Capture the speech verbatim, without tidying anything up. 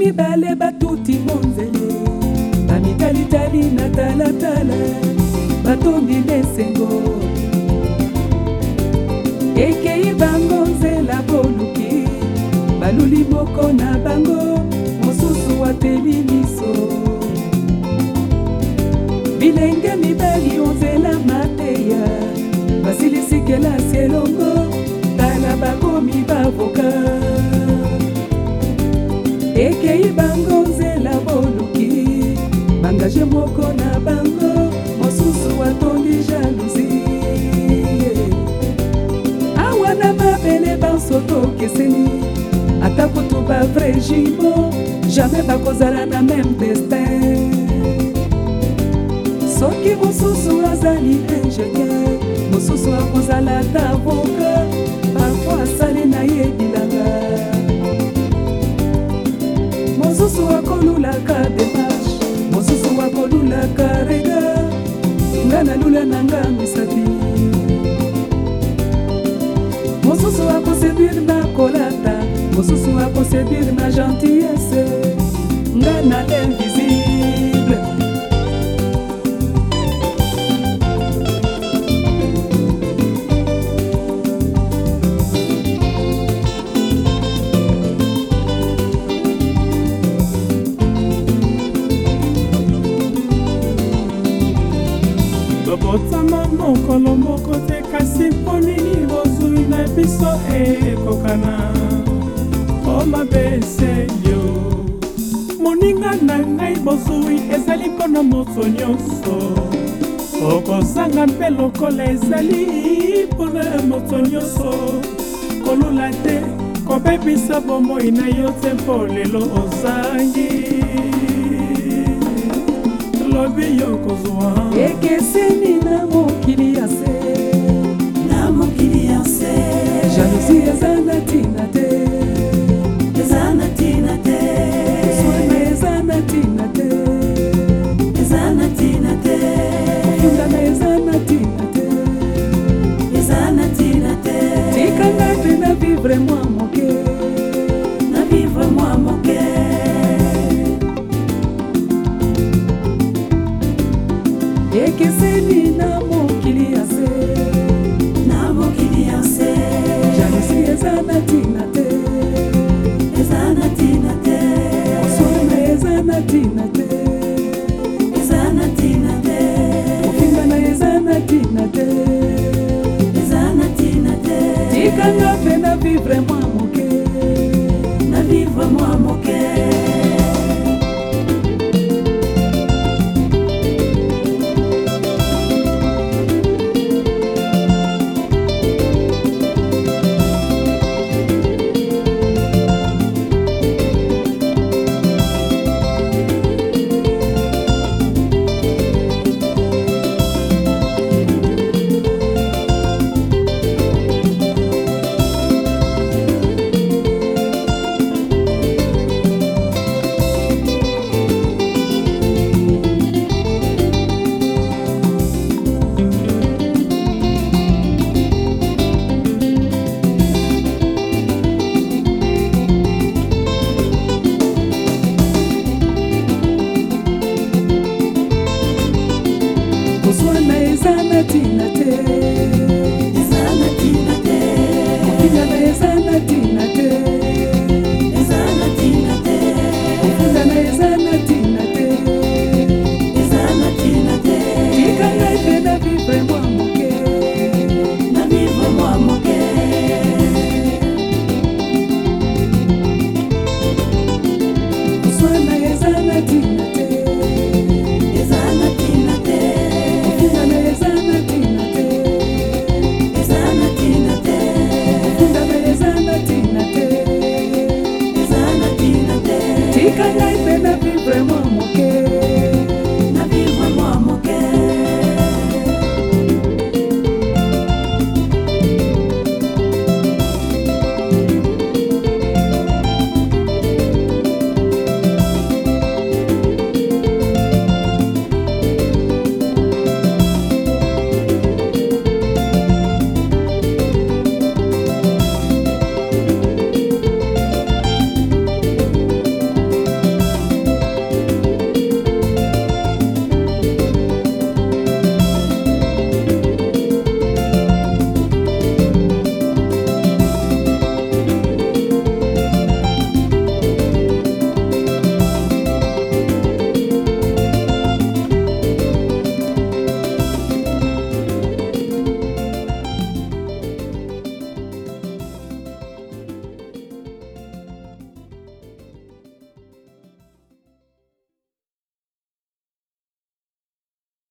mibale batuti monzele bamitalitali na talatala batondi lesengo ekei bango nzela boluki baluli moko na bango mosusu ateli miso bilenge mibali onzela mateya basilisi kelasi elongo tala bakomi bavoka ekei bango nzela boluki bangaje moko na bango mosusu atondi jalousie awa na mabele bansoto keseni ata kutu ba vrai jumeau jamais bakozala na même destin soki mosusu azali ingénieur mosusu akozala avocat parfois asali na ye bilanga mosusu akolulaka démarche mosusu akolulaka regard nga nalula nanga misapi mosusu akoseduire na kolata mosusu akoseduire na gentillesse nga na l'invisible botama mokolo moko te kasi mpo nini bozwi na biso ekokana o mabese yo moninga na ngai bozwi ezali mpona moto nyonso okozanga mpe lokola ezali mpona moto nyonso kolula te kobebisa bomoi na yo te mpo lelo ozangi lobi yo kozwa ekeseni na mokili ya se na mokili ya se jalousie eza na ntina te eza na ntina te koswana eza na ntina te eza na ntina te kofundana eza na ntina te eza na ntina te tika ngai mpe na vivre mwa moke na vivre mwa moke ekeseni na mokili ya se na mokili ya se jalousie eza na ntina te eza na ntina te koswana eza na ntina te eza na ntina te kofingana eza na ntina te eza na ntina te tikanga mpe na vivre mwa moke na vivre mwa moke koswana eza na ntina te eza na ntina te kofingana eza na ntina te eza na ntina te kofundana eza na ntina te eza na ntina te tika ngai mpe na vivre mwa moke na vivre mwa moke koswana eza na ntina te eza na ntina te kofingana eza na ntina te eza na ntina te kofundana eza na ntina te eza na ntina te tika ngai mpe na vivre mwa